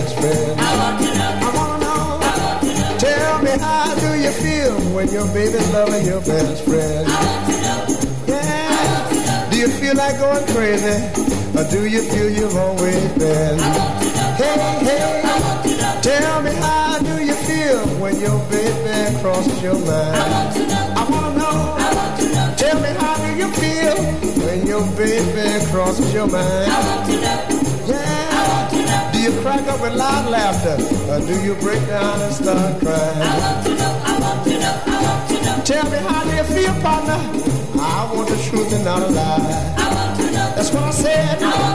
best friend? I want to know. I want to know. I want to know. Tell me, how do you feel when your baby's loving your best friend? I want to know. Yeah. I want to know. Do you feel like going crazy, or do you feel you've always been? I want to know. Hey, hey. I want to know. Tell me, how do you feel when your baby crosses your mind? I want to know. I want to know. I want to know. Tell me, how do you feel when your baby crosses your mind? I want to know. Yeah. I want to know. Do you crack up with loud laughter, or do you break down and start crying? I want to know. I want to know. I want to know. Tell me, how do you feel, partner? I want the truth and not a lie. I want to know. That's what I said.